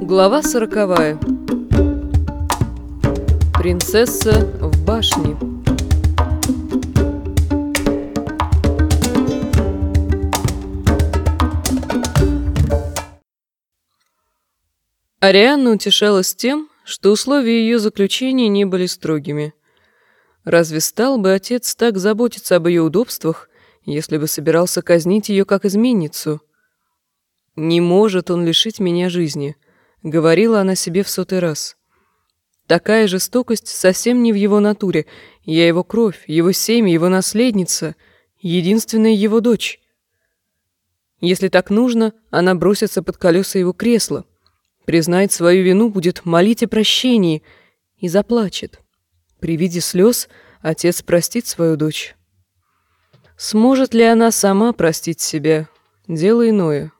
Глава 40. Принцесса в башне. Арианна утешалась тем, что условия ее заключения не были строгими. Разве стал бы отец так заботиться об ее удобствах, если бы собирался казнить ее как изменницу? «Не может он лишить меня жизни», — говорила она себе в 100-й раз. Такая жестокость совсем не в его натуре. Я его кровь, его семя, его наследница, единственная его дочь. Если так нужно, она бросится под колеса его кресла, признает свою вину, будет молить о прощении и заплачет. При виде слез отец простит свою дочь. Сможет ли она сама простить себя? Дело иное.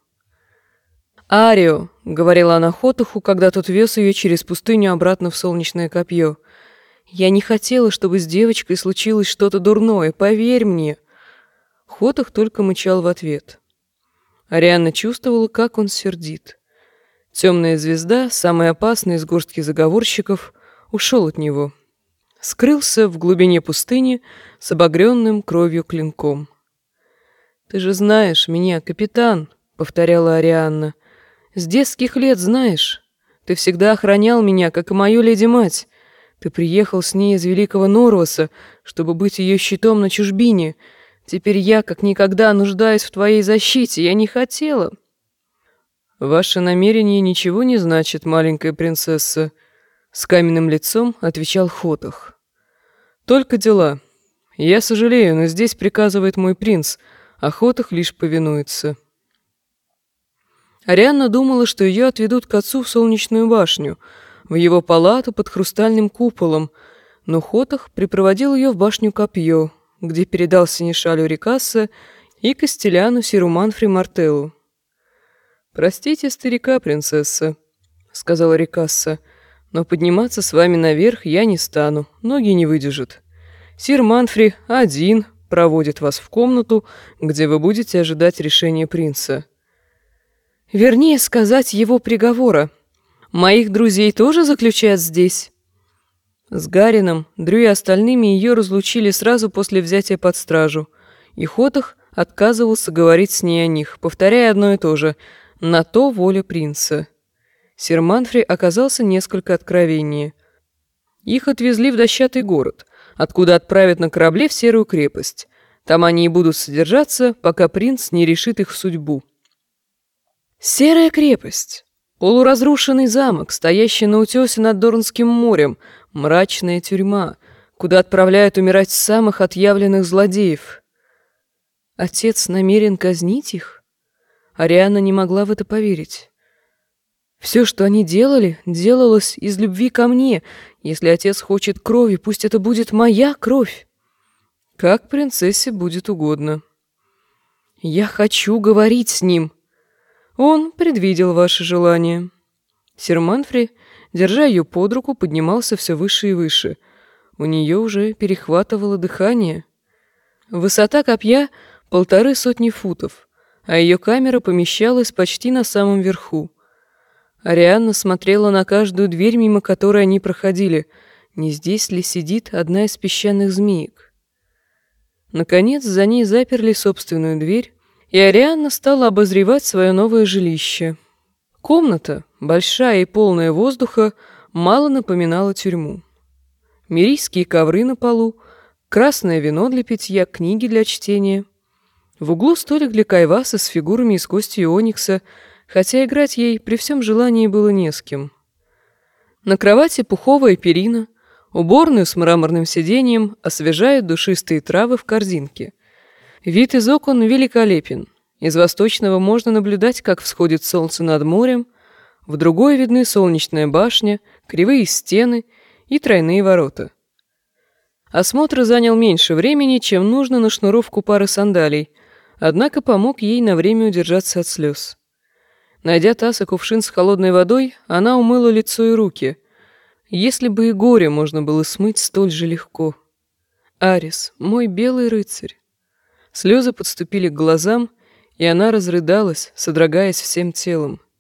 «Арио», — говорила она Хотоху, когда тот вез ее через пустыню обратно в Солнечное копье, — «я не хотела, чтобы с девочкой случилось что-то дурное, поверь мне». Хотох только мычал в ответ. Арианна чувствовала, как он сердит. Темная звезда, самый опасный из горстки заговорщиков, ушел от него. Скрылся в глубине пустыни с обогренным кровью клинком. «Ты же знаешь меня, капитан», — повторяла Арианна. «С детских лет знаешь. Ты всегда охранял меня, как и мою леди-мать. Ты приехал с ней из Великого Норвоса, чтобы быть ее щитом на чужбине. Теперь я, как никогда, нуждаюсь в твоей защите. Я не хотела». «Ваше намерение ничего не значит, маленькая принцесса», — с каменным лицом отвечал Хотох. «Только дела. Я сожалею, но здесь приказывает мой принц, а Хотох лишь повинуется». Арианна думала, что ее отведут к отцу в Солнечную башню, в его палату под хрустальным куполом, но Хотох припроводил ее в башню Копье, где передал синешалю Рикасса и костеляну сиру Манфри Мартеллу. «Простите старика, принцесса», — сказала Рикасса, — «но подниматься с вами наверх я не стану, ноги не выдержат. Сир Манфри один проводит вас в комнату, где вы будете ожидать решения принца». «Вернее сказать, его приговора. Моих друзей тоже заключают здесь?» С Гарином, Дрю и остальными ее разлучили сразу после взятия под стражу, и Хотох отказывался говорить с ней о них, повторяя одно и то же: «На то воля принца». Сир Манфри оказался несколько откровеннее. Их отвезли в дощатый город, откуда отправят на корабле в Серую крепость. Там они и будут содержаться, пока принц не решит их судьбу. Серая крепость, полуразрушенный замок, стоящий на утесе над Дорнским морем, мрачная тюрьма, куда отправляют умирать самых отъявленных злодеев. Отец намерен казнить их? Арианна не могла в это поверить. Все, что они делали, делалось из любви ко мне. Если отец хочет крови, пусть это будет моя кровь. Как принцессе будет угодно. Я хочу говорить с ним. Он предвидел ваше желание. Сир Манфри, держа ее под руку, поднимался все выше и выше. У нее уже перехватывало дыхание. Высота копья 150 футов, а ее камера помещалась почти на самом верху. Арианна смотрела на каждую дверь, мимо которой они проходили. Не здесь ли сидит одна из песчаных змеек? Наконец, за ней заперли собственную дверь, и Арианна стала обозревать свое новое жилище. Комната, большая и полная воздуха, мало напоминала тюрьму. Мирийские ковры на полу, красное вино для питья, книги для чтения. В углу столик для кайваса с фигурами из кости и оникса, хотя играть ей при всем желании было не с кем. На кровати пуховая перина, уборную с мраморным сиденьем освежают душистые травы в корзинке. Вид из окон великолепен. Из восточного можно наблюдать, как всходит солнце над морем, в другой видны солнечная башня, кривые стены и тройные ворота. Осмотр занял меньше времени, чем нужно на шнуровку пары сандалий, однако помог ей на время удержаться от слез. Найдя таз и кувшин с холодной водой, она умыла лицо и руки. Если бы и горе можно было смыть столь же легко. «Арис, мой белый рыцарь». Слезы подступили к глазам, и она разрыдалась, содрогаясь всем телом.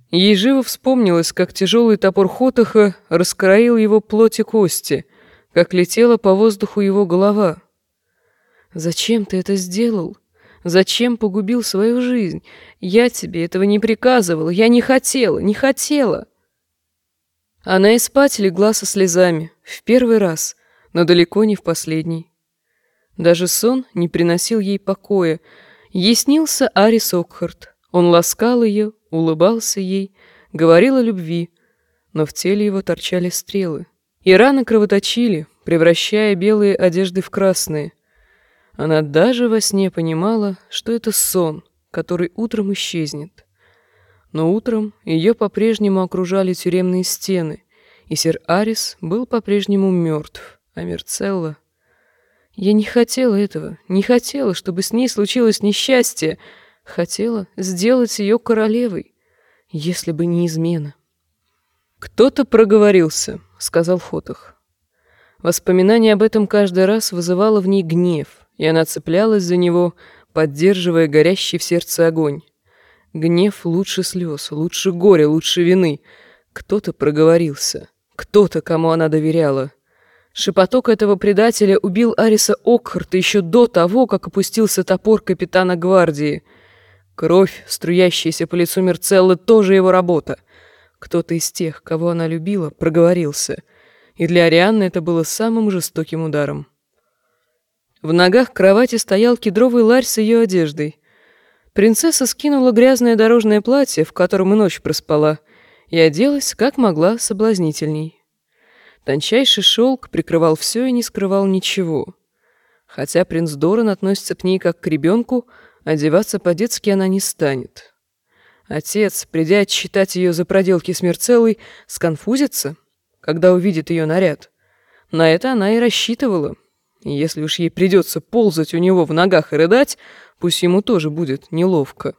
Ей живо вспомнилось, как тяжелый топор Хотаха раскроил его плоть и кости, как летела по воздуху его голова. «Зачем ты это сделал? Зачем погубил свою жизнь? Я тебе этого не приказывала, я не хотела, не хотела!» Она и спать легла со слезами, в первый раз, но далеко не в последний. Даже сон не приносил ей покоя. Ей снился Арис Окхарт. Он ласкал ее, улыбался ей, говорил о любви, но в теле его торчали стрелы. И раны кровоточили, превращая белые одежды в красные. Она даже во сне понимала, что это сон, который утром исчезнет. Но утром ее по-прежнему окружали тюремные стены, и сэр Арис был по-прежнему мертв, а Мирцелла... Я не хотела этого, не хотела, чтобы с ней случилось несчастье, хотела сделать ее королевой, если бы не измена. «Кто-то проговорился», — сказал Хотах. Воспоминание об этом каждый раз вызывало в ней гнев, и она цеплялась за него, поддерживая горящий в сердце огонь. Гнев лучше слез, лучше горя, лучше вины. Кто-то проговорился, кто-то, кому она доверяла. Шепоток этого предателя убил Ариса Окхарта еще до того, как опустился топор капитана гвардии. Кровь, струящаяся по лицу Мирцеллы, тоже его работа. Кто-то из тех, кого она любила, проговорился, и для Арианны это было самым жестоким ударом. В ногах кровати стоял кедровый ларь с ее одеждой. Принцесса скинула грязное дорожное платье, в котором и ночь проспала, и оделась, как могла, соблазнительней. Тончайший шелк прикрывал все и не скрывал ничего. Хотя принц Доран относится к ней как к ребенку, одеваться по-детски она не станет. Отец, придя отсчитать ее за проделки с Мирцеллой, сконфузится, когда увидит ее наряд. На это она и рассчитывала. И если уж ей придется ползать у него в ногах и рыдать, пусть ему тоже будет неловко.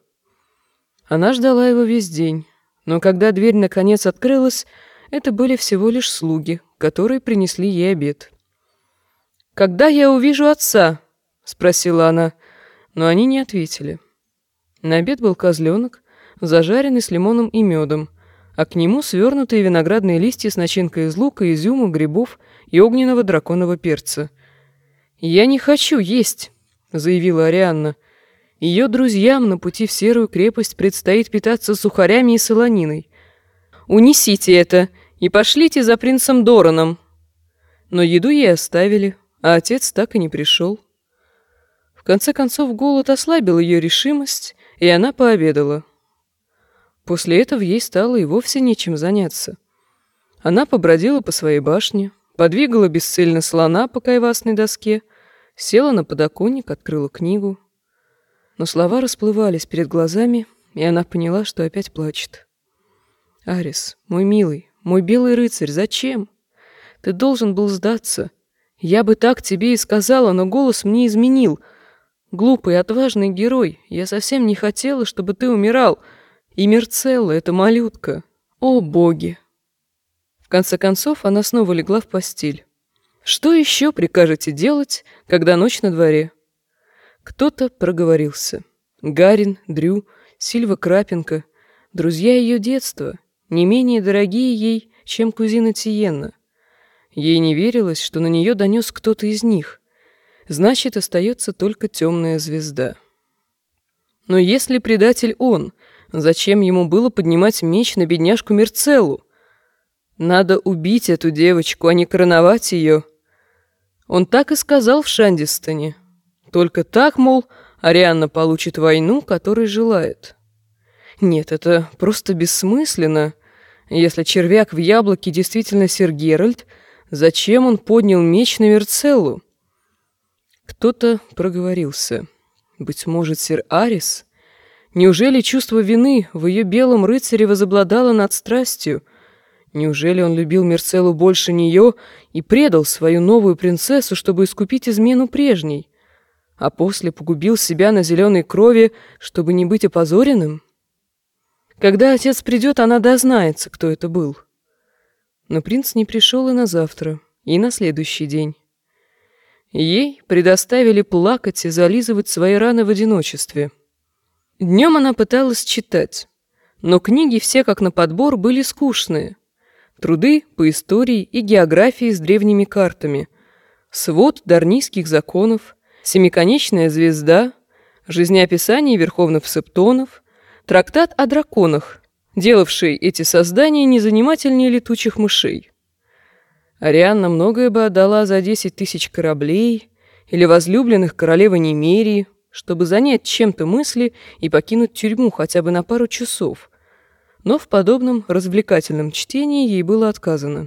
Она ждала его весь день, но когда дверь наконец открылась, это были всего лишь слуги, которые принесли ей обед. «Когда я увижу отца?» — спросила она, но они не ответили. На обед был козленок, зажаренный с лимоном и медом, а к нему свернутые виноградные листья с начинкой из лука, изюма, грибов и огненного драконового перца. «Я не хочу есть», — заявила Арианна. «Ее друзьям на пути в Серую крепость предстоит питаться сухарями и солониной. Унесите это и пошлите за принцем Дораном». Но еду ей оставили, а отец так и не пришел. В конце концов, голод ослабил ее решимость, и она пообедала. После этого ей стало и вовсе нечем заняться. Она побродила по своей башне, подвигала бесцельно слона по кайвасной доске, села на подоконник, открыла книгу. Но слова расплывались перед глазами, и она поняла, что опять плачет. «Арис, мой милый, мой белый рыцарь, зачем? Ты должен был сдаться. Я бы так тебе и сказала, но голос мне изменил. Глупый, отважный герой, я совсем не хотела, чтобы ты умирал. И Мирцелла, эта малютка. О, боги!» В конце концов, она снова легла в постель. Что еще прикажете делать, когда ночь на дворе? Кто-то проговорился. Гарин, Дрю, Сильва Крапенко, друзья ее детства, не менее дорогие ей, чем кузина Тиенна. Ей не верилось, что на нее донес кто-то из них. Значит, остается только темная звезда. Но если предатель он, зачем ему было поднимать меч на бедняжку Мирцеллу? Надо убить эту девочку, а не короновать ее. Он так и сказал в Шандистоне. Только так, мол, Арианна получит войну, которой желает. Нет, это просто бессмысленно. Если червяк в яблоке действительно сэр Геральт, зачем он поднял меч на Мирцеллу? Кто-то проговорился. Быть может, сэр Арис? Неужели чувство вины в ее белом рыцаре возобладало над страстью? Неужели он любил Мирцеллу больше нее и предал свою новую принцессу, чтобы искупить измену прежней, а после погубил себя на зеленой крови, чтобы не быть опозоренным? Когда отец придет, она дознается, кто это был. Но принц не пришел и на завтра, и на следующий день. Ей предоставили плакать и зализывать свои раны в одиночестве. Днем она пыталась читать, Но книги все как на подбор были скучные. Труды по истории и географии с древними картами, свод дарнийских законов, семиконечная звезда, жизнеописание верховных септонов, трактат о драконах, делавший эти создания незанимательнее летучих мышей. Арианна многое бы отдала за 10 тысяч кораблей или возлюбленных королевы Немерии, чтобы занять чем-то мысли и покинуть тюрьму хотя бы на пару часов, но в подобном развлекательном чтении ей было отказано.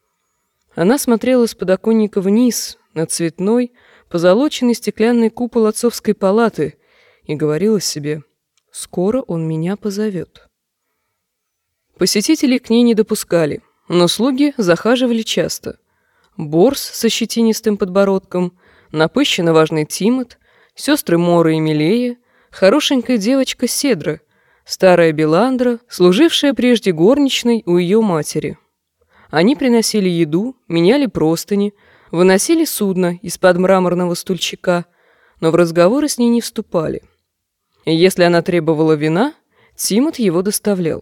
Она смотрела с подоконника вниз на цветной, позолоченный стеклянный купол отцовской палаты и говорила себе: «Скоро он меня позовет». Посетителей к ней не допускали, но слуги захаживали часто. Борс со щетинистым подбородком, напыщенно важный Тимот, сестры Мора и Милея, хорошенькая девочка Седра, старая Беландра, служившая прежде горничной у ее матери. Они приносили еду, меняли простыни, выносили судно из-под мраморного стульчика, но в разговоры с ней не вступали. И если она требовала вина, Тимот его доставлял.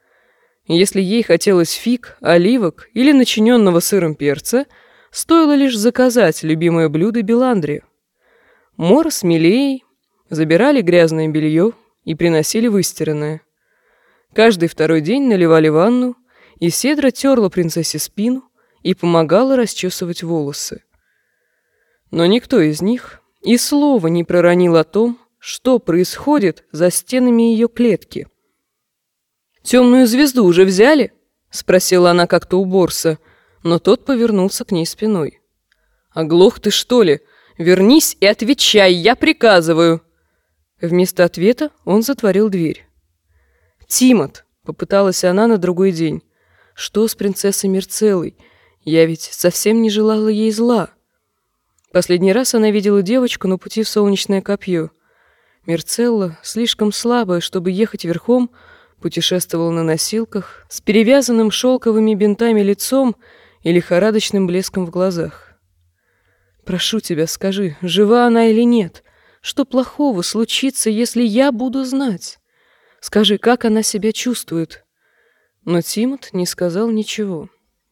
Если ей хотелось фиг, оливок или начиненного сыром перца, стоило лишь заказать любимое блюдо Беландре. Мор с Милеей забирали грязное белье и приносили выстиранное. Каждый второй день наливали ванну, и Седра терла принцессе спину и помогала расчесывать волосы. Но никто из них и слова не проронил о том, что происходит за стенами ее клетки. «Темную звезду уже взяли?» — спросила она как-то у Борса, но тот повернулся к ней спиной. «Оглох ты, что ли? Вернись и отвечай, я приказываю!» Вместо ответа он затворил дверь. «Тимот!» — попыталась она на другой день. «Что с принцессой Мирцеллой? Я ведь совсем не желала ей зла». Последний раз она видела девочку на пути в Солнечное копье. Мирцелла, слишком слабая, чтобы ехать верхом, путешествовала на носилках с перевязанным шелковыми бинтами лицом и лихорадочным блеском в глазах. «Прошу тебя, скажи, жива она или нет? Что плохого случится, если я буду знать? Скажи, как она себя чувствует?» Но Тимот не сказал ничего.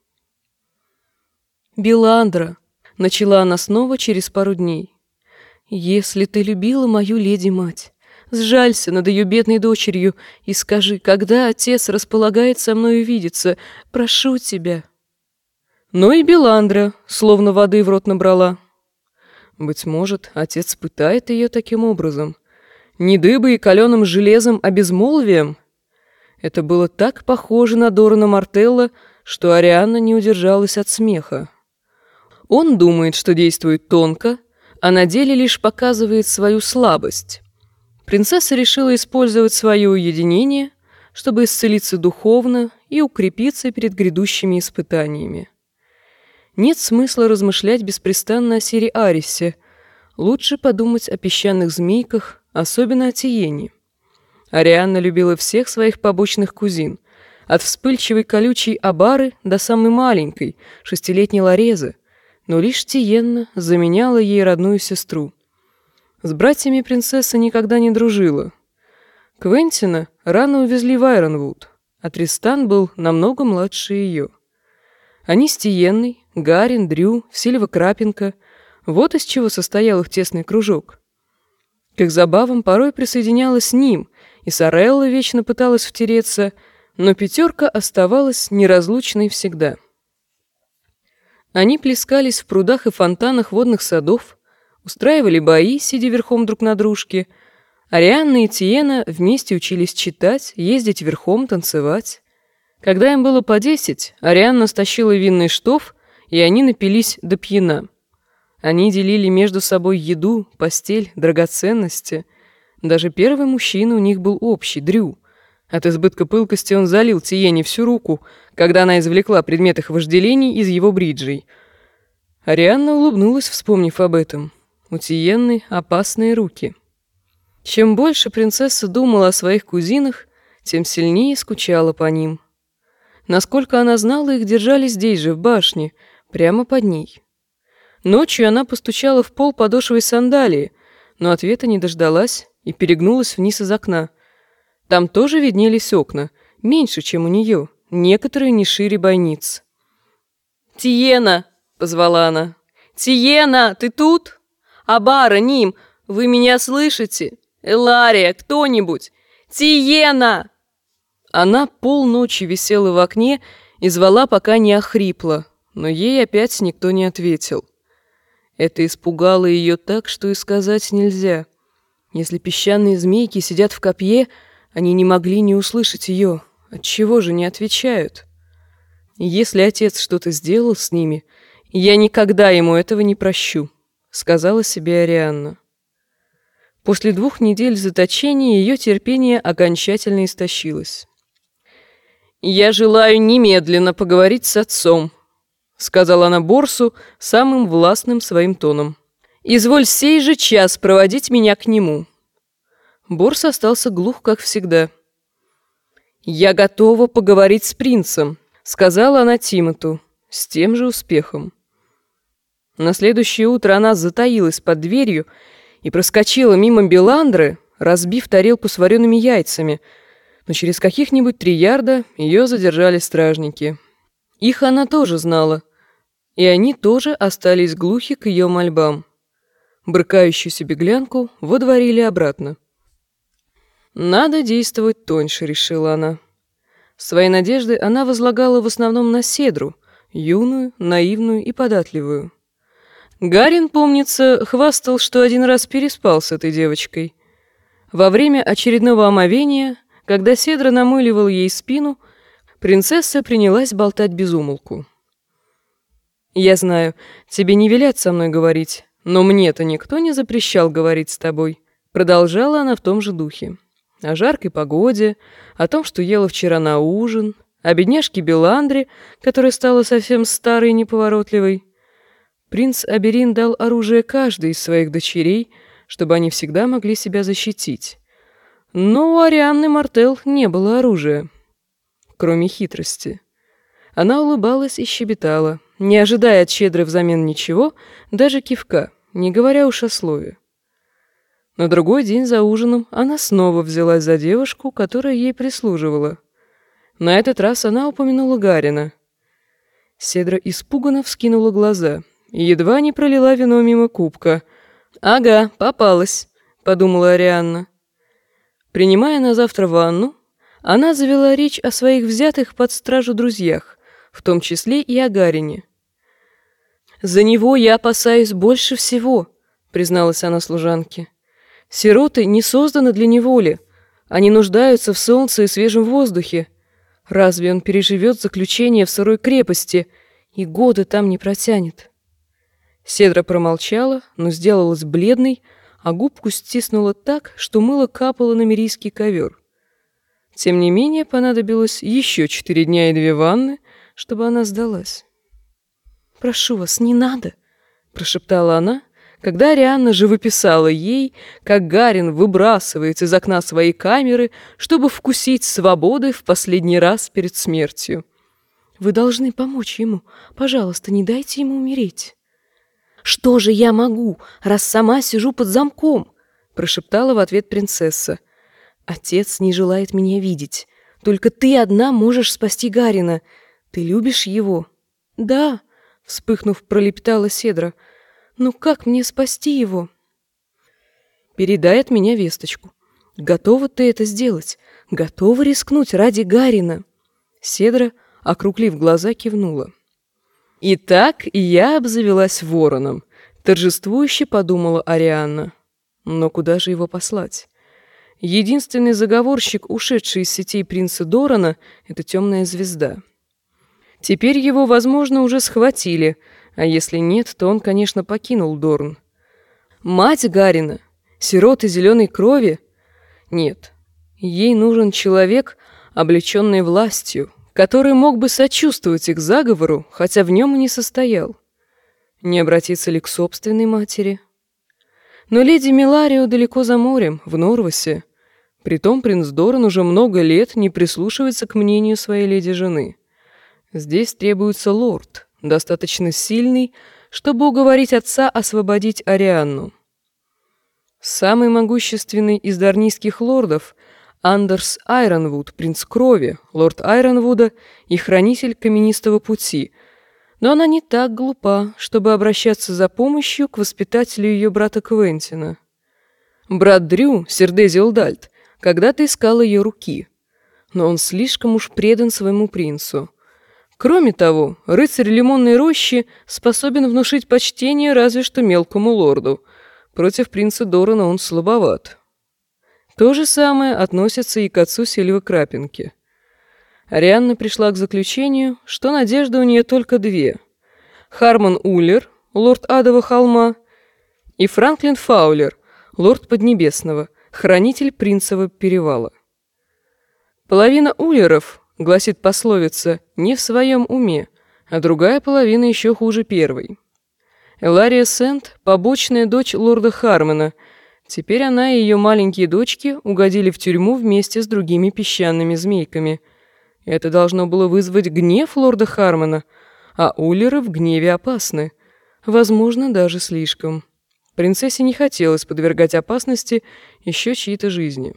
«Беландра», — начала она снова через пару дней, — «если ты любила мою леди-мать, сжалься над ее бедной дочерью и скажи, когда отец располагает со мною видеться, прошу тебя». Но и Беландра словно воды в рот набрала. Быть может, отец пытает ее таким образом, не дыбой и каленым железом, а безмолвием. Это было так похоже на Дорана Мартелла, что Арианна не удержалась от смеха. Он думает, что действует тонко, а на деле лишь показывает свою слабость. Принцесса решила использовать свое уединение, чтобы исцелиться духовно и укрепиться перед грядущими испытаниями. Нет смысла размышлять беспрестанно о Сире Арисе. Лучше подумать о песчаных змейках, особенно о Тиене. Арианна любила всех своих побочных кузин, от вспыльчивой колючей Абары до самой маленькой, 6-летней Лорезы, но лишь Тиенна заменяла ей родную сестру. С братьями принцесса никогда не дружила. Квентина рано увезли в Айронвуд, а Тристан был намного младше ее. Они с Тиенной, Гарин, Дрю, Сильва Крапенко — вот из чего состоял их тесный кружок. К их забавам порой присоединялась с ним, и Сорелла вечно пыталась втереться, но пятерка оставалась неразлучной всегда. Они плескались в прудах и фонтанах водных садов, устраивали бои, сидя верхом друг на дружке. Арианна и Тиена вместе учились читать, ездить верхом, танцевать. Когда им было по 10, Арианна стащила винный штоф, и они напились до пьяна. Они делили между собой еду, постель, драгоценности. Даже первый мужчина у них был общий, Дрю. От избытка пылкости он залил Тиене всю руку, когда она извлекла предмет их вожделений из его бриджей. Арианна улыбнулась, вспомнив об этом. У Тиенны опасные руки. Чем больше принцесса думала о своих кузинах, тем сильнее скучала по ним. Насколько она знала, их держали здесь же, в башне, прямо под ней. Ночью она постучала в пол подошвой сандалии, но ответа не дождалась и перегнулась вниз из окна. Там тоже виднелись окна, меньше, чем у нее, некоторые не шире бойниц. «Тиена!» — позвала она. «Тиена, ты тут? Абара, Ним, вы меня слышите? Элария, кто-нибудь! Тиена!» Она полночи висела в окне и звала, пока не охрипла, но ей опять никто не ответил. Это испугало ее так, что и сказать нельзя. Если песчаные змейки сидят в копье, они не могли не услышать ее. Отчего же не отвечают? Если отец что-то сделал с ними, я никогда ему этого не прощу, сказала себе Арианна. После 2 недель заточения ее терпение окончательно истощилось. «Я желаю немедленно поговорить с отцом», — сказала она Борсу самым властным своим тоном. «Изволь сей же час проводить меня к нему». Борс остался глух, как всегда. «Я готова поговорить с принцем», — сказала она Тимоту, с тем же успехом. На следующее утро она затаилась под дверью и проскочила мимо Беландры, разбив тарелку с вареными яйцами, но через каких-нибудь 3 ярда ее задержали стражники. Их она тоже знала, и они тоже остались глухи к ее мольбам. Брыкающуюся беглянку водворили обратно. «Надо действовать тоньше», — решила она. Свои надежды она возлагала в основном на Седру, юную, наивную и податливую. Гарин, помнится, хвастал, что 1 раз переспал с этой девочкой. Во время очередного омовения, когда Седра намыливал ей спину, принцесса принялась болтать без умолку. «Я знаю, тебе не велят со мной говорить, но мне-то никто не запрещал говорить с тобой», — продолжала она в том же духе. О жаркой погоде, о том, что ела вчера на ужин, о бедняжке Беландре, которая стала совсем старой и неповоротливой. Принц Аберин дал оружие каждой из своих дочерей, чтобы они всегда могли себя защитить. Но у Арианны Мартел не было оружия, кроме хитрости. Она улыбалась и щебетала, не ожидая от Щедры взамен ничего, даже кивка, не говоря уж о слове. На другой день за ужином она снова взялась за девушку, которая ей прислуживала. На этот раз она упомянула Гарина. Седра испуганно вскинула глаза и едва не пролила вино мимо кубка. «Ага, попалась», — подумала Арианна. Принимая на завтра ванну, она завела речь о своих взятых под стражу друзьях, в том числе и о Гарине. «За него я опасаюсь больше всего», — призналась она служанке. «Сироты не созданы для неволи. Они нуждаются в солнце и свежем воздухе. Разве он переживет заключение в сырой крепости и годы там не протянет?» Седра промолчала, но сделалась бледной, а губку стиснула так, что мыло капало на мирийский ковер. Тем не менее, понадобилось еще 4 дня и 2 ванны, чтобы она сдалась. «Прошу вас, не надо», — прошептала она, когда Арианна живописала ей, как Гарин выбрасывается из окна своей камеры, чтобы вкусить свободы в последний раз перед смертью. «Вы должны помочь ему. Пожалуйста, не дайте ему умереть». «Что же я могу, раз сама сижу под замком?» — прошептала в ответ принцесса. «Отец не желает меня видеть. Только ты одна можешь спасти Гарина. Ты любишь его?» «Да», — вспыхнув, пролепетала Седра. «Но как мне спасти его?» «Передай от меня весточку. Готова ты это сделать? Готова рискнуть ради Гарина?» Седра, округлив глаза, кивнула. «Итак, я обзавелась вороном», — торжествующе подумала Арианна. Но куда же его послать? Единственный заговорщик, ушедший из сетей принца Дорана, — это темная звезда. Теперь его, возможно, уже схватили, а если нет, то он, конечно, покинул Дорн. Мать Гарина, сироты зеленой крови? Нет, ей нужен человек, облеченный властью, который мог бы сочувствовать их заговору, хотя в нем и не состоял. Не обратиться ли к собственной матери? Но леди Миларио далеко за морем, в Норвосе. Притом принц Доран уже много лет не прислушивается к мнению своей леди-жены. Здесь требуется лорд, достаточно сильный, чтобы уговорить отца освободить Арианну. Самый могущественный из дарнийских лордов, Андерс Айронвуд, принц крови, лорд Айронвуда и хранитель каменистого пути, но она не так глупа, чтобы обращаться за помощью к воспитателю ее брата Квентина. Брат Дрю, сир Дезиэл Дальт, когда-то искал ее руки, но он слишком уж предан своему принцу. Кроме того, рыцарь Лимонной рощи способен внушить почтение разве что мелкому лорду. Против принца Дорана он слабоват. То же самое относится и к отцу Сильвы Крапинки. Арианна пришла к заключению, что надежды у нее только две: Хармон Уллер, лорд Адового холма, и Франклин Фаулер, лорд Поднебесного, хранитель Принцевого перевала. Половина Уллеров, гласит пословица, не в своем уме, а другая половина еще хуже первой. Элария Сент – побочная дочь лорда Хармона. Теперь она и ее маленькие дочки угодили в тюрьму вместе с другими песчаными змейками. Это должно было вызвать гнев лорда Хармона, а Уллеры в гневе опасны. Возможно, даже слишком. Принцессе не хотелось подвергать опасности еще чьи-то жизни.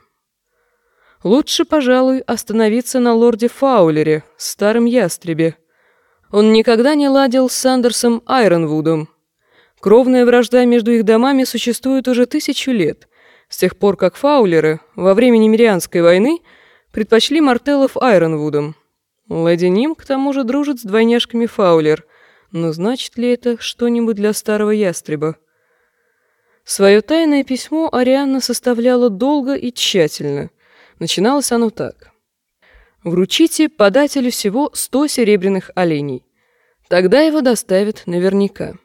Лучше, пожалуй, остановиться на лорде Фаулере, старом ястребе. Он никогда не ладил с Андерсом Айронвудом. Кровная вражда между их домами существует уже 1000 лет, с тех пор, как Фаулеры во время Немирианской войны предпочли Мартеллов Айронвудом. Леди Ним, к тому же, дружит с двойняшками Фаулер, но значит ли это что-нибудь для старого ястреба? Свое тайное письмо Арианна составляла долго и тщательно. Начиналось оно так: «Вручите подателю всего 100 серебряных оленей. Тогда его доставят наверняка».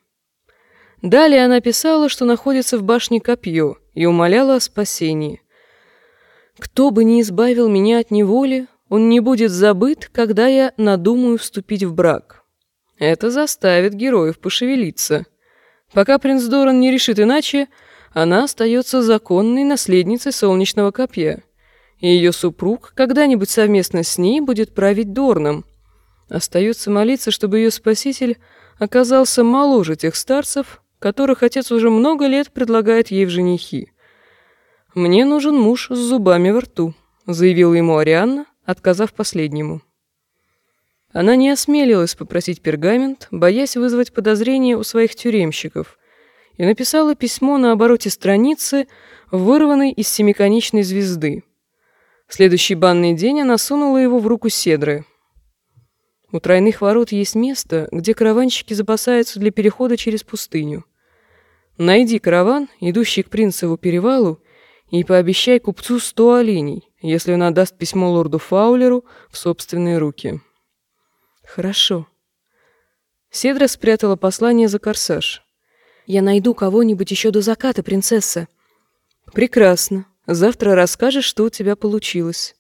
Далее она писала, что находится в башне Копье, и умоляла о спасении. «Кто бы ни избавил меня от неволи, он не будет забыт, когда я надумаю вступить в брак». Это заставит героев пошевелиться. Пока принц Доран не решит иначе, она остается законной наследницей Солнечного Копья, и ее супруг когда-нибудь совместно с ней будет править Дорном. Остается молиться, чтобы ее спаситель оказался моложе тех старцев, которых отец уже много лет предлагает ей в женихи. «Мне нужен муж с зубами во рту», — заявила ему Арианна, отказав последнему. Она не осмелилась попросить пергамент, боясь вызвать подозрения у своих тюремщиков, и написала письмо на обороте страницы, вырванной из семиконечной звезды. В следующий банный день она сунула его в руку Седры. У тройных ворот есть место, где караванщики запасаются для перехода через пустыню. Найди караван, идущий к Принцеву перевалу, и пообещай купцу 100 оленей, если он отдаст письмо лорду Фаулеру в собственные руки. Хорошо. Седра спрятала послание за корсаж. Я найду кого-нибудь еще до заката, принцесса. Прекрасно. Завтра расскажешь, что у тебя получилось.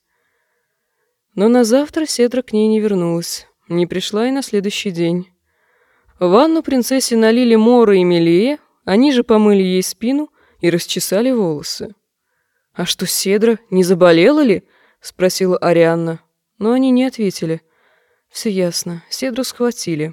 Но на завтра Седра к ней не вернулась. Не пришла и на следующий день. В ванну принцессе налили Мора и Мелия, они же помыли ей спину и расчесали волосы. «А что, Седра, не заболела ли?» — спросила Арианна. Но они не ответили. Все ясно, Седру схватили.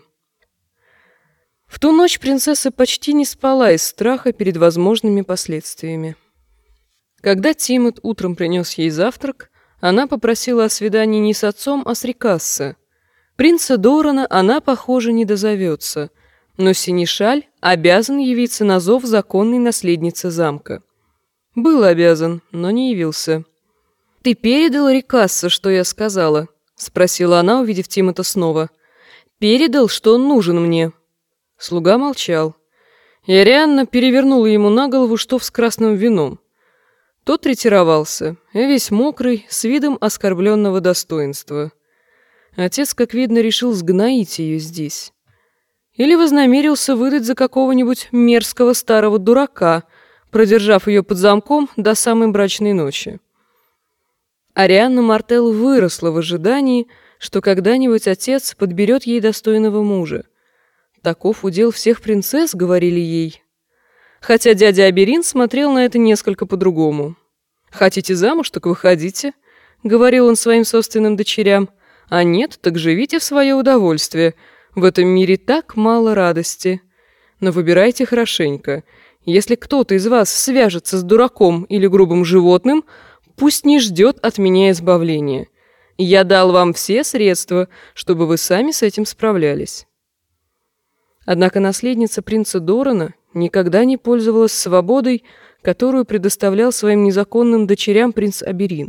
В ту ночь принцесса почти не спала из страха перед возможными последствиями. Когда Тимот утром принес ей завтрак, она попросила о свидании не с отцом, а с Рикассе. Принца Дорана она, похоже, не дозовется, но Сенешаль обязан явиться на зов законной наследницы замка. Был обязан, но не явился. «Ты передал Рикассе, что я сказала?» — спросила она, увидев Тимота снова. «Передал, что он нужен мне». Слуга молчал. И Арианна перевернула ему на голову штоф с красным вином. Тот ретировался, весь мокрый, с видом оскорбленного достоинства. Отец, как видно, решил сгноить ее здесь. Или вознамерился выдать за какого-нибудь мерзкого старого дурака, продержав ее под замком до самой брачной ночи. Арианна Мартелл выросла в ожидании, что когда-нибудь отец подберет ей достойного мужа. Таков удел всех принцесс, говорили ей. Хотя дядя Аберин смотрел на это несколько по-другому. «Хотите замуж, так выходите», — говорил он своим собственным дочерям, «а нет, так живите в свое удовольствие. В этом мире так мало радости. Но выбирайте хорошенько. Если кто-то из вас свяжется с дураком или грубым животным, пусть не ждет от меня избавления. Я дал вам все средства, чтобы вы сами с этим справлялись». Однако наследница принца Дорана никогда не пользовалась свободой, которую предоставлял своим незаконным дочерям принц Аберин.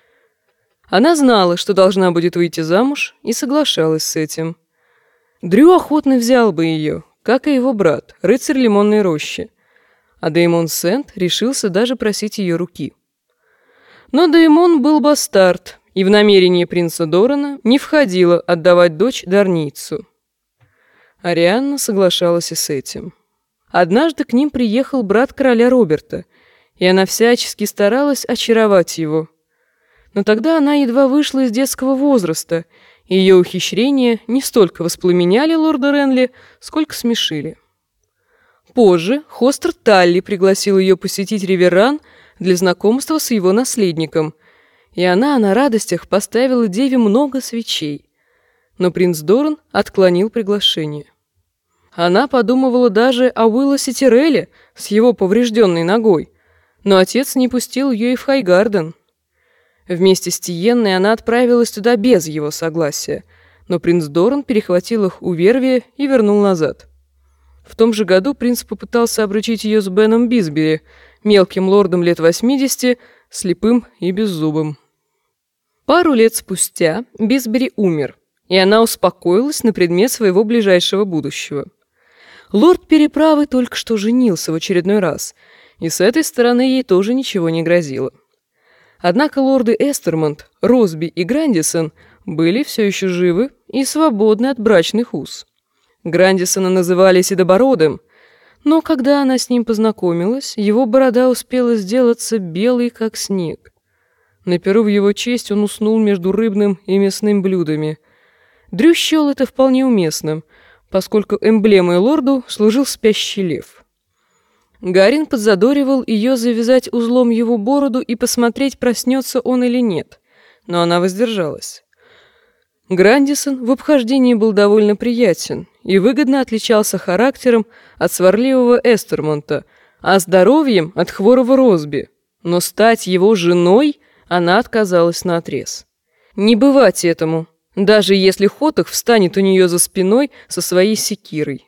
Она знала, что должна будет выйти замуж, и соглашалась с этим. Дрю охотно взял бы ее, как и его брат, рыцарь Лимонной рощи, а Деймон Сент решился даже просить ее руки. Но Деймон был бастард, и в намерение принца Дорана не входило отдавать дочь Дарницу. Арианна соглашалась и с этим. Однажды к ним приехал брат короля Роберта, и она всячески старалась очаровать его. Но тогда она едва вышла из детского возраста, и ее ухищрения не столько воспламеняли лорда Ренли, сколько смешили. Позже Хостер Талли пригласил ее посетить Риверран для знакомства с его наследником, и она на радостях поставила деве много свечей. Но принц Доран отклонил приглашение. Она подумывала даже о Уиллосе Тирелле с его поврежденной ногой, но отец не пустил ее и в Хайгарден. Вместе с Тиенной она отправилась туда без его согласия, но принц Доран перехватил их у Вервия и вернул назад. В том же году принц попытался обручить ее с Беном Бисбери, мелким лордом лет 80, слепым и беззубым. Пару лет спустя Бисбери умер, и она успокоилась на предмет своего ближайшего будущего. Лорд Переправы только что женился в очередной раз, и с этой стороны ей тоже ничего не грозило. Однако лорды Эстермонт, Росби и Грандисон были все еще живы и свободны от брачных уз. Грандисона называли Седобородым, но когда она с ним познакомилась, его борода успела сделаться белой, как снег. На перу в его честь он уснул между рыбным и мясным блюдами. Дрю счел это вполне уместным, поскольку эмблемой лорду служил спящий лев. Гарин подзадоривал ее завязать узлом его бороду и посмотреть, проснется он или нет, но она воздержалась. Грандисон в обхождении был довольно приятен и выгодно отличался характером от сварливого Эстермонта, а здоровьем от хворого Росби, но стать его женой она отказалась наотрез. Не бывать этому, даже если Хотах встанет у нее за спиной со своей секирой.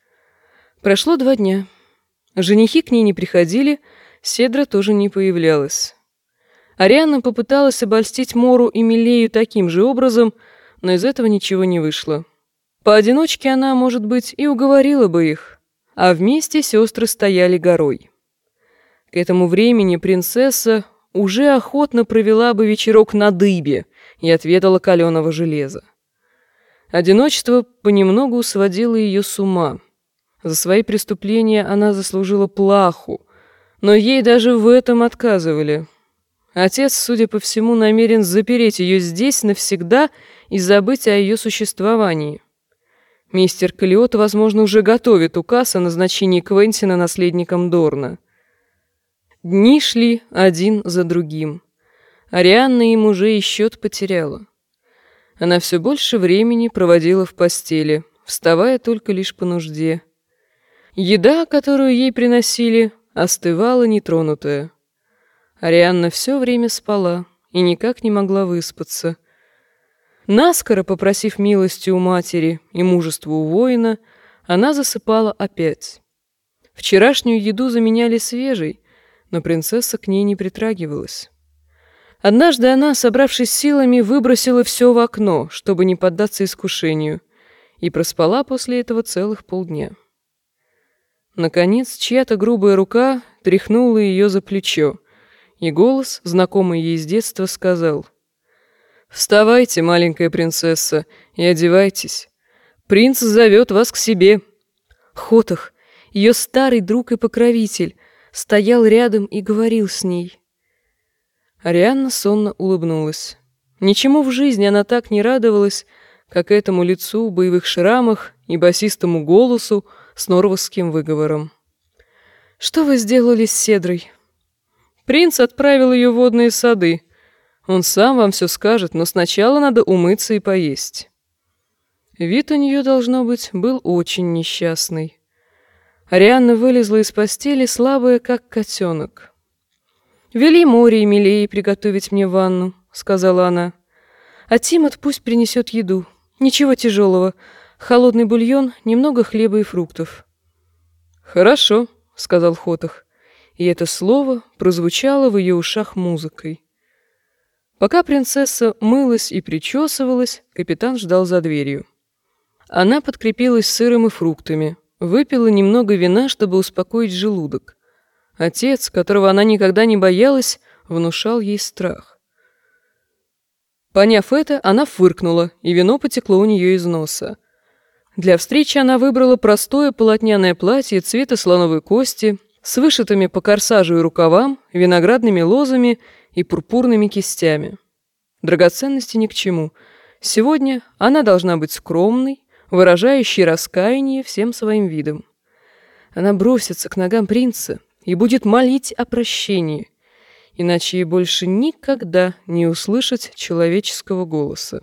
Прошло 2 дня. Женихи к ней не приходили, Седра тоже не появлялась. Арианна попыталась обольстить Мору и Милею таким же образом, но из этого ничего не вышло. Поодиночке она, может быть, и уговорила бы их, а вместе сестры стояли горой. К этому времени принцесса уже охотно провела бы вечерок на дыбе и отведала каленого железа. Одиночество понемногу сводило ее с ума. За свои преступления она заслужила плаху, но ей даже в этом отказывали. Отец, судя по всему, намерен запереть ее здесь навсегда и забыть о ее существовании. Мистер Калиот, возможно, уже готовит указ о назначении Квентина наследником Дорна. Дни шли один за другим. Арианна им уже и счет потеряла. Она все больше времени проводила в постели, вставая только лишь по нужде. Еда, которую ей приносили, остывала нетронутая. Арианна все время спала и никак не могла выспаться. Наскоро попросив милости у матери и мужества у воина, она засыпала опять. Вчерашнюю еду заменяли свежей, но принцесса к ней не притрагивалась. Однажды она, собравшись силами, выбросила все в окно, чтобы не поддаться искушению, и проспала после этого целых полдня. Наконец, чья-то грубая рука тряхнула ее за плечо, и голос, знакомый ей с детства, сказал: «Вставайте, маленькая принцесса, и одевайтесь. Принц зовет вас к себе». Хотах, ее старый друг и покровитель, стоял рядом и говорил с ней. Арианна сонно улыбнулась. Ничему в жизни она так не радовалась, как этому лицу в боевых шрамах и басистому голосу с норвегским выговором. «Что вы сделали с Седрой?» «Принц отправил ее в водные сады. Он сам вам все скажет, но сначала надо умыться и поесть». Вид у нее, должно быть, был очень несчастный. Арианна вылезла из постели, слабая, как котенок. «Вели море и милее приготовить мне ванну», — сказала она. «А Тимот пусть принесет еду. Ничего тяжелого. Холодный бульон, немного хлеба и фруктов». «Хорошо», — сказал Хотах, и это слово прозвучало в ее ушах музыкой. Пока принцесса мылась и причесывалась, капитан ждал за дверью. Она подкрепилась сыром и фруктами, выпила немного вина, чтобы успокоить желудок. Отец, которого она никогда не боялась, внушал ей страх. Поняв это, она фыркнула, и вино потекло у нее из носа. Для встречи она выбрала простое полотняное платье цвета слоновой кости с вышитыми по корсажу и рукавам, виноградными лозами и пурпурными кистями. Драгоценности ни к чему. Сегодня она должна быть скромной, выражающей раскаяние всем своим видом. Она бросится к ногам принца и будет молить о прощении, иначе ей больше никогда не услышать человеческого голоса.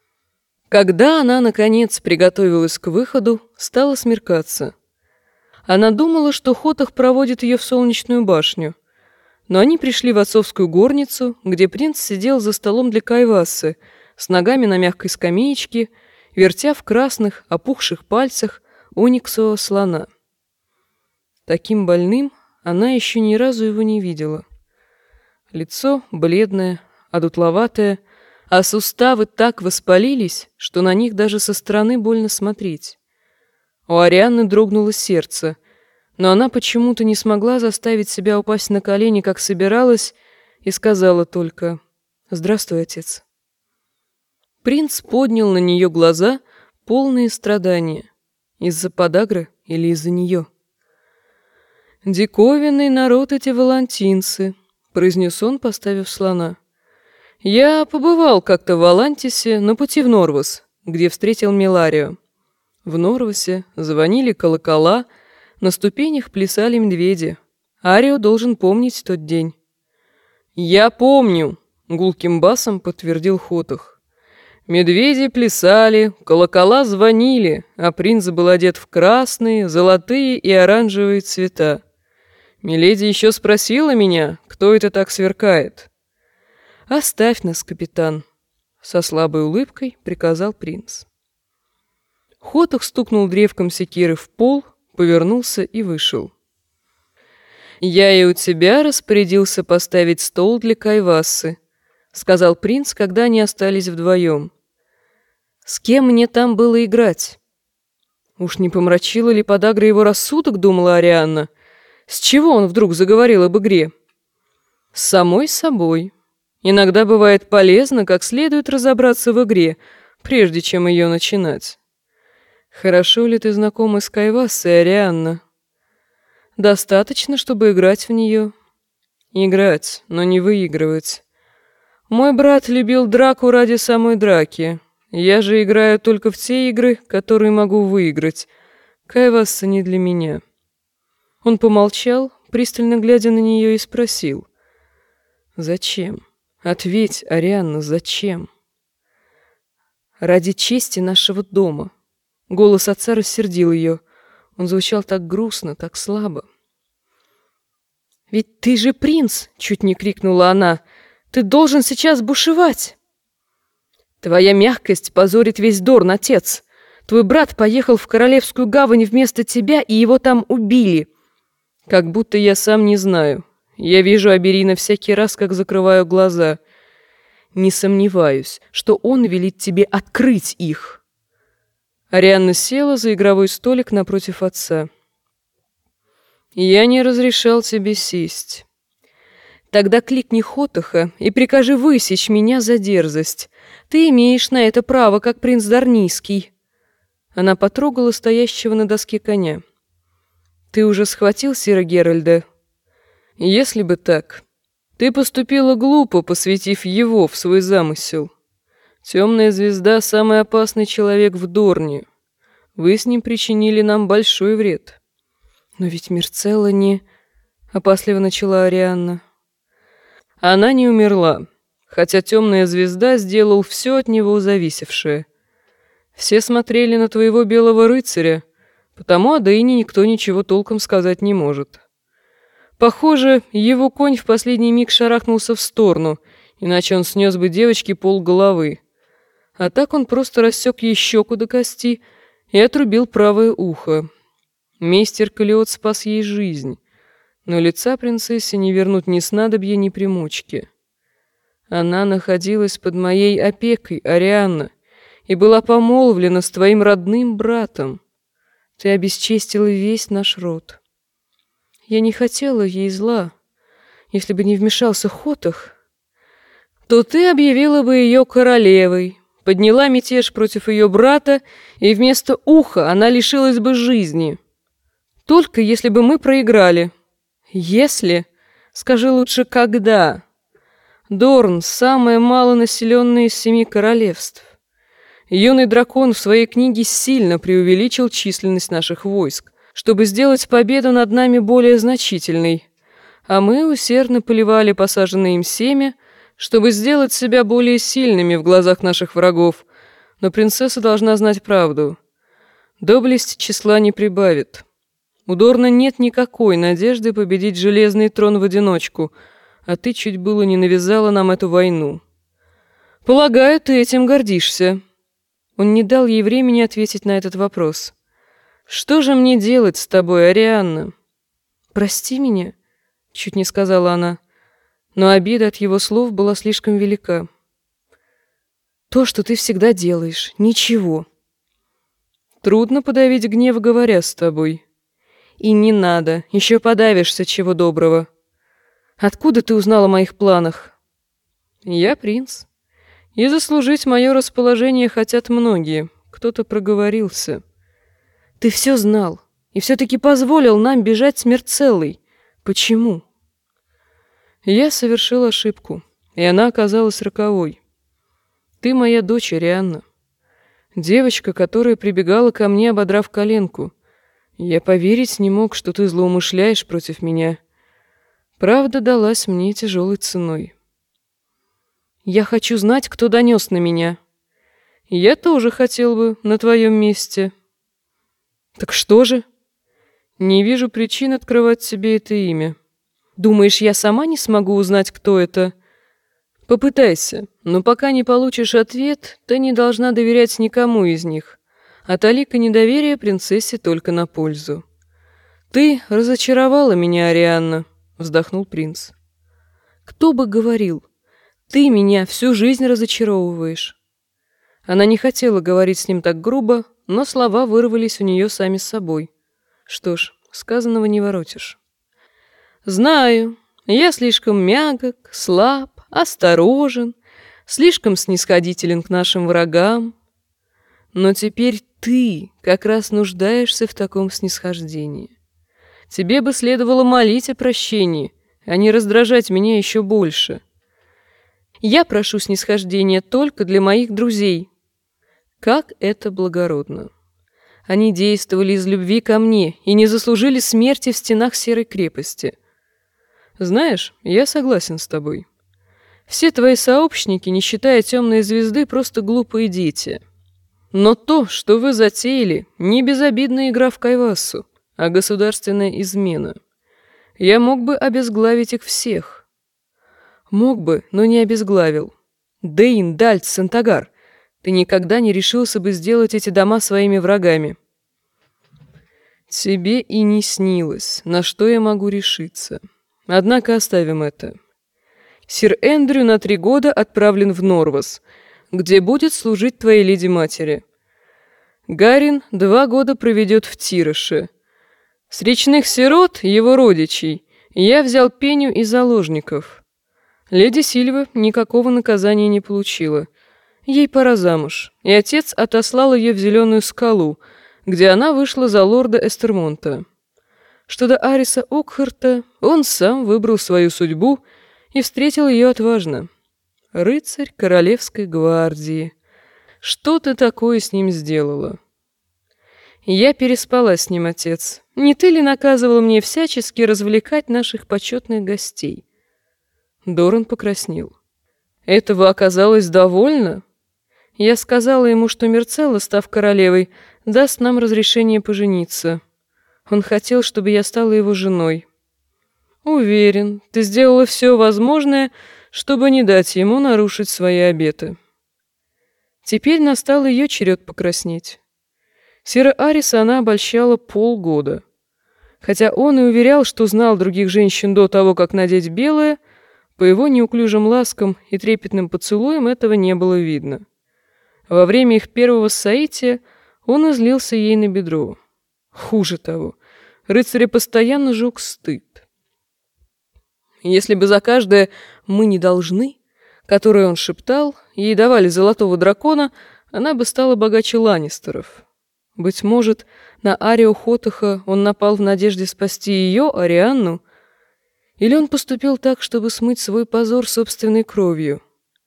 Когда она, наконец, приготовилась к выходу, стало смеркаться. Она думала, что Хотах проводит ее в солнечную башню, но они пришли в отцовскую горницу, где принц сидел за столом для кайвассы, с ногами на мягкой скамеечке, вертя в красных, опухших пальцах ониксового слона. Таким больным она еще ни разу его не видела. Лицо бледное, одутловатое, а суставы так воспалились, что на них даже со стороны больно смотреть. У Арианны дрогнуло сердце, но она почему-то не смогла заставить себя упасть на колени, как собиралась, и сказала только: «Здравствуй, отец». Принц поднял на нее глаза, полные страдания. Из-за подагры или из-за нее? «Диковинный народ эти волантинцы», — произнес он, поставив слона. «Я побывал как-то в Волантисе на пути в Норвос, где встретил Миларию. В Норвосе звонили колокола, на ступенях плясали медведи. Арио должен помнить тот день». «Я помню», — гулким басом подтвердил Хотах. «Медведи плясали, колокола звонили, а принц был одет в красные, золотые и оранжевые цвета. Миледи еще спросила меня, кто это так сверкает». «Оставь нас, капитан», — со слабой улыбкой приказал принц. Хотах стукнул древком секиры в пол, повернулся и вышел. «Я и у тебя распорядился поставить стол для кайвассы», — сказал принц, когда они остались вдвоем. «С кем мне там было играть?» «Уж не помрачила ли подагра его рассудок?» — думала Арианна. «С чего он вдруг заговорил об игре?» «С самой собой. Иногда бывает полезно как следует разобраться в игре, прежде чем ее начинать. Хорошо ли ты знакома с кайвассой, Арианна?» «Достаточно, чтобы играть в нее». «Играть, но не выигрывать. Мой брат любил драку ради самой драки. Я же играю только в те игры, которые могу выиграть. Кайвасса не для меня». Он помолчал, пристально глядя на нее, и спросил: «Зачем? Ответь, Арианна, зачем?» «Ради чести нашего дома». Голос отца рассердил ее. Он звучал так грустно, так слабо. «Ведь ты же принц!» — чуть не крикнула она. «Ты должен сейчас бушевать!» «Твоя мягкость позорит весь Дорн, отец. Твой брат поехал в Королевскую гавань вместо тебя, и его там убили». «Как будто я сам не знаю. Я вижу Аберина всякий раз, как закрываю глаза. Не сомневаюсь, что он велит тебе открыть их». Арианна села за игровой столик напротив отца. «Я не разрешал тебе сесть». «Тогда кликни Хотаха и прикажи высечь меня за дерзость. Ты имеешь на это право, как принц Дарнийский». Она потрогала стоящего на доске коня. «Ты уже схватил сира Геральда?» «Если бы так. Ты поступила глупо, посвятив его в свой замысел. Темная звезда — самый опасный человек в Дорне. Вы с ним причинили нам большой вред». «Но ведь Мирцелла не...» — опасливо начала Арианна. «Она не умерла, хотя темная звезда сделал все от него зависевшее. Все смотрели на твоего белого рыцаря, потому о Дейне никто ничего толком сказать не может. Похоже, его конь в последний миг шарахнулся в сторону, иначе он снес бы девочке полголовы. А так он просто рассек ей щеку до кости и отрубил правое ухо. Мейстер Калиот спас ей жизнь, но лица принцессе не вернут ни снадобья, ни примочки. Она находилась под моей опекой, Арианна, и была помолвлена с твоим родным братом. Ты обесчестила весь наш род. Я не хотела ей зла. Если бы не вмешался Хотах, то ты объявила бы ее королевой, подняла мятеж против ее брата, и вместо уха она лишилась бы жизни. Только если бы мы проиграли. Если, скажи лучше, когда. Дорн — самое малонаселенное из 7 королевств. Юный дракон в своей книге сильно преувеличил численность наших войск, чтобы сделать победу над нами более значительной, а мы усердно поливали посаженное им семя, чтобы сделать себя более сильными в глазах наших врагов, но принцесса должна знать правду. Доблесть числа не прибавит. У Дорна нет никакой надежды победить Железный трон в одиночку, а ты чуть было не навязала нам эту войну. Полагаю, ты этим гордишься». Он не дал ей времени ответить на этот вопрос. «Что же мне делать с тобой, Арианна?» «Прости меня», — чуть не сказала она, но обида от его слов была слишком велика. «То, что ты всегда делаешь, ничего». «Трудно подавить гнев, говоря с тобой». «И не надо, еще подавишься, чего доброго». «Откуда ты узнал о моих планах?» «Я принц. И заслужить мое расположение хотят многие. Кто-то проговорился». «Ты все знал, и все-таки позволил нам бежать с Мерцеллой. Почему?» «Я совершил ошибку, и она оказалась роковой. Ты моя дочь, Арианна. Девочка, которая прибегала ко мне, ободрав коленку. Я поверить не мог, что ты злоумышляешь против меня. Правда далась мне тяжелой ценой. Я хочу знать, кто донес на меня. Я тоже хотел бы на твоем месте». «Так что же?» «Не вижу причин открывать себе это имя. Думаешь, я сама не смогу узнать, кто это?» «Попытайся, но пока не получишь ответ, ты не должна доверять никому из них, а талика недоверия принцессе только на пользу». «Ты разочаровала меня, Арианна», — вздохнул принц. «Кто бы говорил, ты меня всю жизнь разочаровываешь». Она не хотела говорить с ним так грубо, но слова вырвались у нее сами с собой. Что ж, сказанного не воротишь. «Знаю, я слишком мягок, слаб, осторожен, слишком снисходителен к нашим врагам. Но теперь ты как раз нуждаешься в таком снисхождении. Тебе бы следовало молить о прощении, а не раздражать меня еще больше. Я прошу снисхождения только для моих друзей. Как это благородно! Они действовали из любви ко мне и не заслужили смерти в стенах Серой крепости. Знаешь, я согласен с тобой. Все твои сообщники, не считая темной звезды, просто глупые дети. Но то, что вы затеяли, не безобидная игра в кайвассу, а государственная измена. Я мог бы обезглавить их всех. Мог бы, но не обезглавил. Дейн, Дальт, Сантагар, ты никогда не решился бы сделать эти дома своими врагами. Тебе и не снилось, на что я могу решиться. Однако оставим это. Сир Эндрю на 3 года отправлен в Норвас, где будет служить твоей леди-матери. Гарин 2 года проведет в Тироше. С речных сирот, его родичей, я взял пеню и заложников. Леди Сильва никакого наказания не получила. Ей пора замуж, и отец отослал ее в Зеленую скалу, где она вышла за лорда Эстермонта. Что до Ариса Окхарта, он сам выбрал свою судьбу и встретил ее отважно. Рыцарь Королевской гвардии. Что ты такое с ним сделала? Я переспала с ним, отец. Не ты ли наказывал мне всячески развлекать наших почетных гостей? Доран покраснел. Этого оказалось довольно? Я сказала ему, что Мерцелла, став королевой, даст нам разрешение пожениться. Он хотел, чтобы я стала его женой. Уверен, ты сделала все возможное, чтобы не дать ему нарушить свои обеты. Теперь настал ее черед покраснеть. Сира Ариса она обольщала полгода. Хотя он и уверял, что знал других женщин до того, как надеть белое, по его неуклюжим ласкам и трепетным поцелуям этого не было видно. Во время их первого соития он излился ей на бедро. Хуже того, рыцаря постоянно жег стыд. Если бы за каждое «мы не должны», которое он шептал, ей давали золотого дракона, она бы стала богаче Ланнистеров. Быть может, на Арио Хотаха он напал в надежде спасти ее, Арианну, или он поступил так, чтобы смыть свой позор собственной кровью.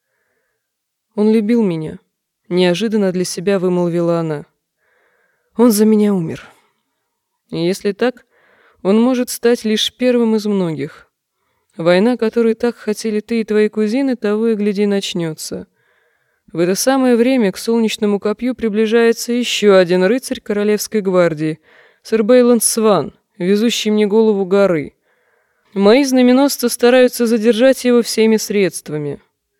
«Он любил меня», — неожиданно для себя вымолвила она. «Он за меня умер. И если так, он может стать лишь первым из многих. Война, которую так хотели ты и твои кузины, того и гляди начнется. В это самое время к солнечному копью приближается еще один рыцарь Королевской гвардии, сэр Бейланд Сван, везущий мне голову горы. Мои знаменосцы стараются задержать его всеми средствами.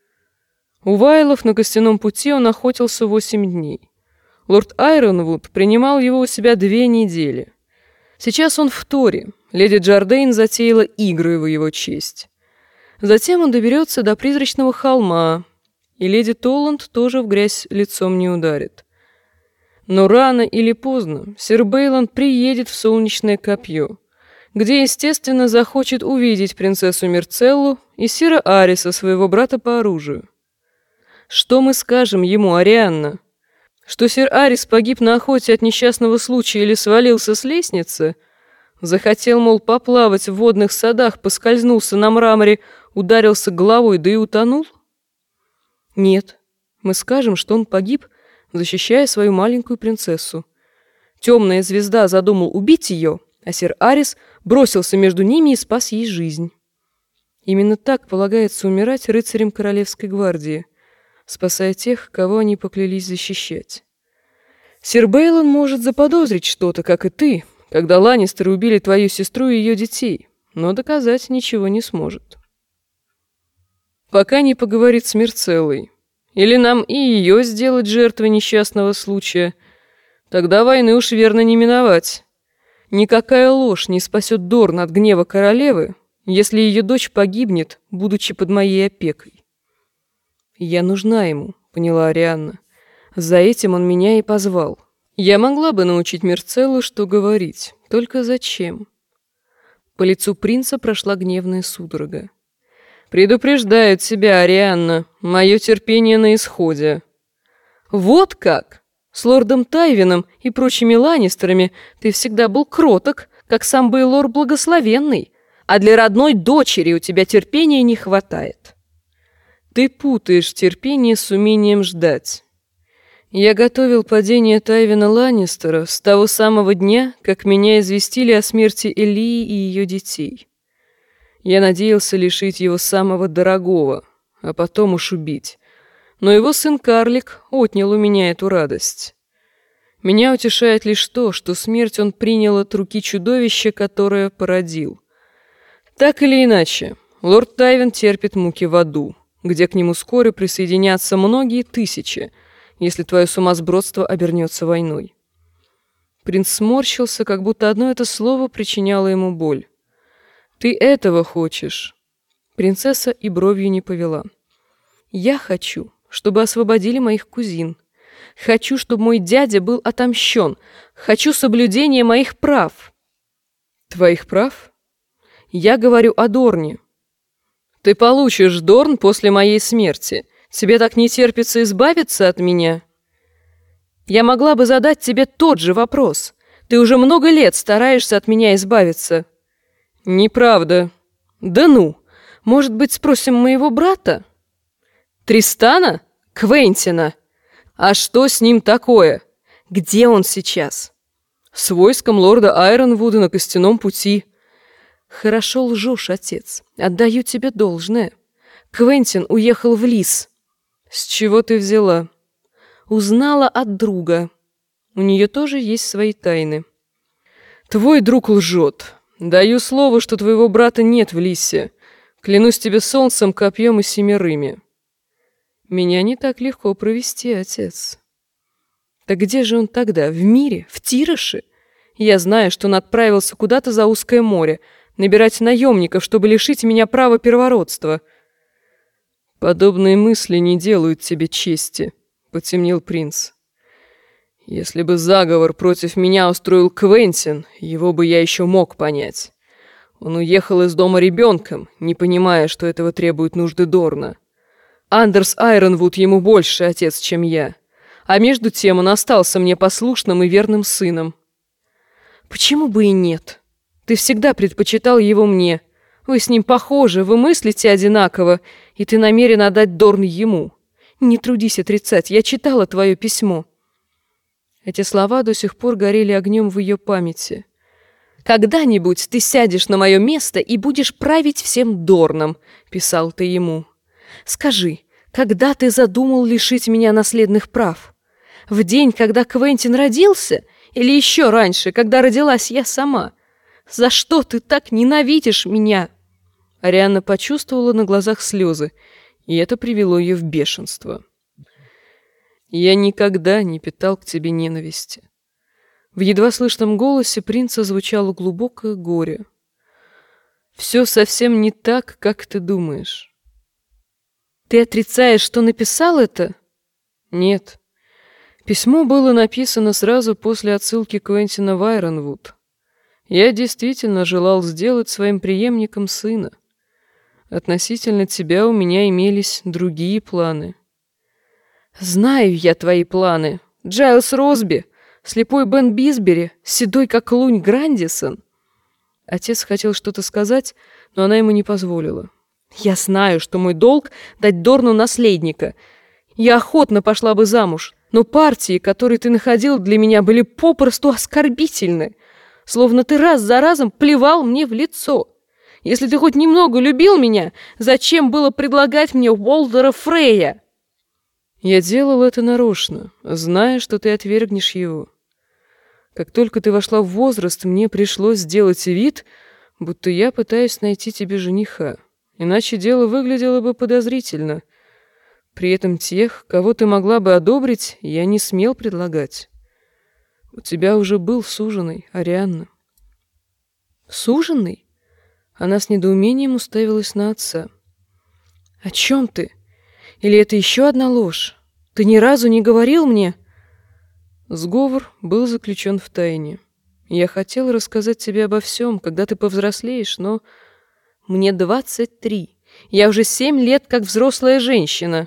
У Вайлов на Костяном пути он охотился 8 дней. Лорд Айронвуд принимал его у себя 2 недели. Сейчас он в Торе. Леди Джардейн затеяла игры в его честь. Затем он доберется до призрачного холма, и леди Толланд тоже в грязь лицом не ударит. Но рано или поздно сэр Бейланд приедет в солнечное копье, где, естественно, захочет увидеть принцессу Мирцеллу и сира Ариса, своего брата по оружию. Что мы скажем ему, Арианна? Что сир Арис погиб на охоте от несчастного случая или свалился с лестницы? Захотел, мол, поплавать в водных садах, поскользнулся на мраморе, ударился головой, да и утонул? Нет, мы скажем, что он погиб, защищая свою маленькую принцессу. Темная звезда задумал убить ее, а сир Арис бросился между ними и спас ей жизнь. Именно так полагается умирать рыцарям Королевской гвардии, спасая тех, кого они поклялись защищать. Сир Бейлон может заподозрить что-то, как и ты, когда Ланнистеры убили твою сестру и ее детей, но доказать ничего не сможет. Пока не поговорит с Мирцеллой. Или нам и ее сделать жертвой несчастного случая. Тогда войны уж верно не миновать. Никакая ложь не спасет Дорн от гнева королевы, если ее дочь погибнет, будучи под моей опекой. Я нужна ему, поняла Арианна. За этим он меня и позвал. Я могла бы научить Мирцеллу, что говорить, только зачем? По лицу принца прошла гневная судорога. «Предупреждаю тебя, Арианна, мое терпение на исходе». «Вот как! С лордом Тайвином и прочими Ланнистерами ты всегда был кроток, как сам Бейлор Благословенный, а для родной дочери у тебя терпения не хватает». «Ты путаешь терпение с умением ждать. Я готовил падение Тайвина Ланнистера с того самого дня, как меня известили о смерти Элии и ее детей. Я надеялся лишить его самого дорогого, а потом уж убить. Но его сын Карлик отнял у меня эту радость. Меня утешает лишь то, что смерть он принял от руки чудовища, которое породил. Так или иначе, лорд Тайвин терпит муки в аду, где к нему скоро присоединятся многие тысячи, если твое сумасбродство обернется войной». Принц сморщился, как будто одно это слово причиняло ему боль. «Ты этого хочешь?» Принцесса и бровью не повела. «Я хочу, чтобы освободили моих кузин. Хочу, чтобы мой дядя был отомщен. Хочу соблюдения моих прав». «Твоих прав?» «Я говорю о Дорне». «Ты получишь Дорн после моей смерти. Тебе так не терпится избавиться от меня?» «Я могла бы задать тебе тот же вопрос. Ты уже много лет стараешься от меня избавиться». «Неправда». «Да ну! Может быть, спросим моего брата?» «Тристана? Квентина? А что с ним такое? Где он сейчас?» «С войском лорда Айронвуда на Костяном пути». «Хорошо лжешь, отец. Отдаю тебе должное. Квентин уехал в Лис». «С чего ты взяла?» «Узнала от друга. У нее тоже есть свои тайны». «Твой друг лжет. Даю слово, что твоего брата нет в Лиссе. Клянусь тебе солнцем, копьем и семерыми. Меня не так легко провести, отец. Так где же он тогда? В мире? В Тироше? Я знаю, что он отправился куда-то за узкое море, набирать наемников, чтобы лишить меня права первородства. Подобные мысли не делают тебе чести, потемнел принц. Если бы заговор против меня устроил Квентин, его бы я еще мог понять. Он уехал из дома ребенком, не понимая, что этого требует нужды Дорна. Андерс Айронвуд ему больше отец, чем я. А между тем он остался мне послушным и верным сыном. Почему бы и нет? Ты всегда предпочитал его мне. Вы с ним похожи, вы мыслите одинаково, и ты намерен отдать Дорн ему. Не трудись отрицать, я читала твое письмо. Эти слова до сих пор горели огнем в ее памяти. «Когда-нибудь ты сядешь на мое место и будешь править всем Дорном», — писал ты ему. «Скажи, когда ты задумал лишить меня наследных прав? В день, когда Квентин родился, или еще раньше, когда родилась я сама? За что ты так ненавидишь меня?» Арианна почувствовала на глазах слезы, и это привело ее в бешенство. «Я никогда не питал к тебе ненависти». В едва слышном голосе принца звучало глубокое горе. «Все совсем не так, как ты думаешь». «Ты отрицаешь, что написал это?» «Нет. Письмо было написано сразу после отсылки Квентина в Айронвуд. Я действительно желал сделать своим преемником сына. Относительно тебя у меня имелись другие планы». «Знаю я твои планы. Джайлс Росби, слепой Бен Бисбери, седой как лунь Грандисон». Отец хотел что-то сказать, но она ему не позволила. «Я знаю, что мой долг — дать Дорну наследника. Я охотно пошла бы замуж, но партии, которые ты находил для меня, были попросту оскорбительны. Словно ты раз за разом плевал мне в лицо. Если ты хоть немного любил меня, зачем было предлагать мне Уолдера Фрея?» «Я делал это нарочно, зная, что ты отвергнешь его. Как только ты вошла в возраст, мне пришлось сделать вид, будто я пытаюсь найти тебе жениха. Иначе дело выглядело бы подозрительно. При этом тех, кого ты могла бы одобрить, я не смел предлагать. У тебя уже был суженый, Арианна». «Суженый?» Она с недоумением уставилась на отца. «О чем ты? Или это еще одна ложь? Ты ни разу не говорил мне?» Сговор был заключен в тайне. Я хотел рассказать тебе обо всем, когда ты повзрослеешь, но... Мне 23. Я уже 7 лет как взрослая женщина.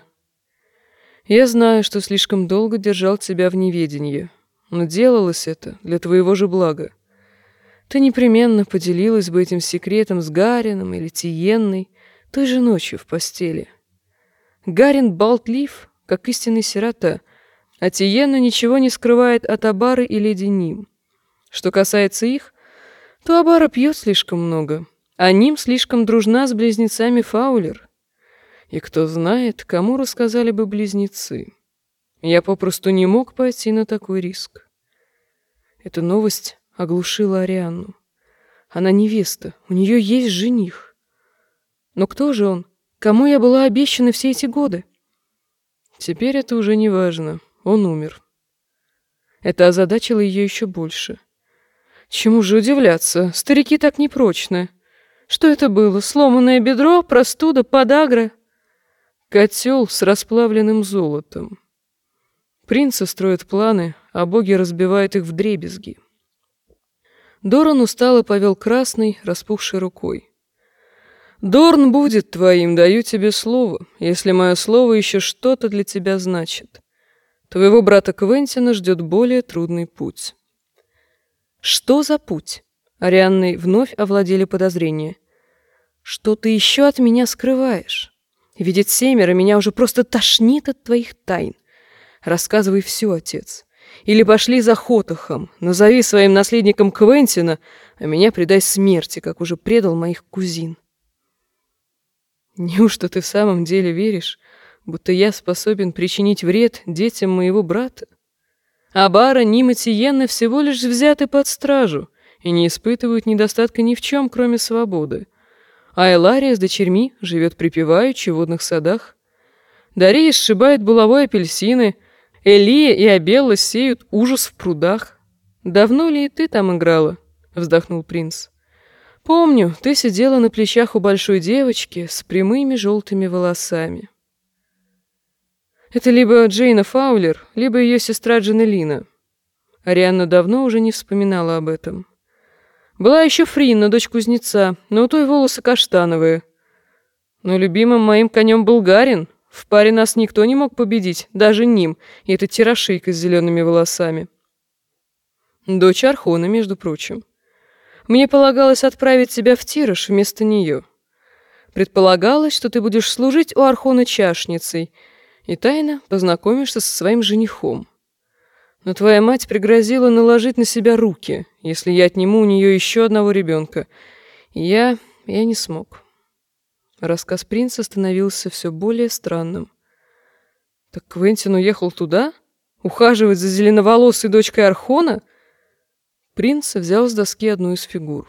Я знаю, что слишком долго держал тебя в неведении, но делалось это для твоего же блага. Ты непременно поделилась бы этим секретом с Гарином или Тиенной той же ночью в постели. Гарин болтлив, как истинный сирота, а Тиенна ничего не скрывает от Абары и леди Ним. Что касается их, то Абара пьет слишком много, а Ним слишком дружна с близнецами Фаулер. И кто знает, кому рассказали бы близнецы. Я попросту не мог пойти на такой риск. Эта новость оглушила Арианну. Она невеста, у нее есть жених. Но кто же он? Кому я была обещана все эти годы? Теперь это уже не важно. Он умер. Это озадачило ее еще больше. Чему же удивляться? Старики так непрочны. Что это было? Сломанное бедро, простуда, подагра? Котел с расплавленным золотом. Принцы строят планы, а боги разбивают их вдребезги. Доран устало повел красной, распухшей рукой. «Дорн будет твоим, даю тебе слово, если мое слово еще что-то для тебя значит. Твоего брата Квентина ждет более трудный путь». «Что за путь?» Арианной вновь овладели подозрения. «Что ты еще от меня скрываешь? Видеть семеро меня уже просто тошнит от твоих тайн. Рассказывай все, отец. Или пошли за Хотохом, назови своим наследником Квентина, а меня предай смерти, как уже предал моих кузин». «Неужто ты в самом деле веришь, будто я способен причинить вред детям моего брата? Абара, Ним и Тиенна всего лишь взяты под стражу, и не испытывают недостатка ни в чем, кроме свободы. А Элария с дочерьми живет припеваючи в водных садах. Дария сшибает булавой апельсины, Элия и Абелла сеют ужас в прудах. «Давно ли и ты там играла?» — вздохнул принц. «Помню, ты сидела на плечах у большой девочки с прямыми желтыми волосами». Это либо Джейна Фаулер, либо ее сестра Джанелина. Арианна давно уже не вспоминала об этом. Была еще Фринна, дочь кузнеца, но у той волосы каштановые. Но любимым моим конем был Гарин. В паре нас никто не мог победить, даже Ним, и эта тирашейка с зелеными волосами. Дочь Архона, между прочим. Мне полагалось отправить тебя в Тираж вместо нее. Предполагалось, что ты будешь служить у Архона чашницей и тайно познакомишься со своим женихом. Но твоя мать пригрозила наложить на себя руки, если я отниму у нее еще одного ребенка. И я не смог. Рассказ принца становился все более странным. Так Квентин уехал туда? Ухаживать за зеленоволосой дочкой Архона? Принц взял с доски одну из фигур.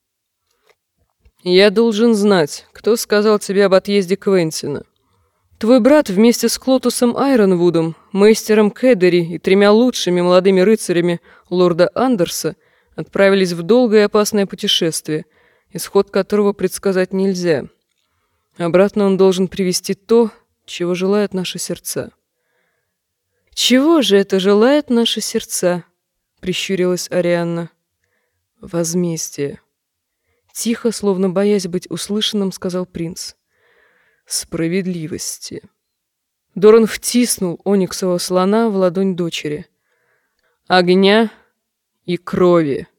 «Я должен знать, кто сказал тебе об отъезде Квентина. Твой брат вместе с Клотусом Айронвудом, мейстером Кеддери и 3 лучшими молодыми рыцарями лорда Андерса отправились в долгое и опасное путешествие, исход которого предсказать нельзя. Обратно он должен привести то, чего желают наши сердца». «Чего же это желают наши сердца?» — прищурилась Арианна. «Возмездие». Тихо, словно боясь быть услышанным, сказал принц. «Справедливости». Доран втиснул ониксового слона в ладонь дочери. «Огня и крови».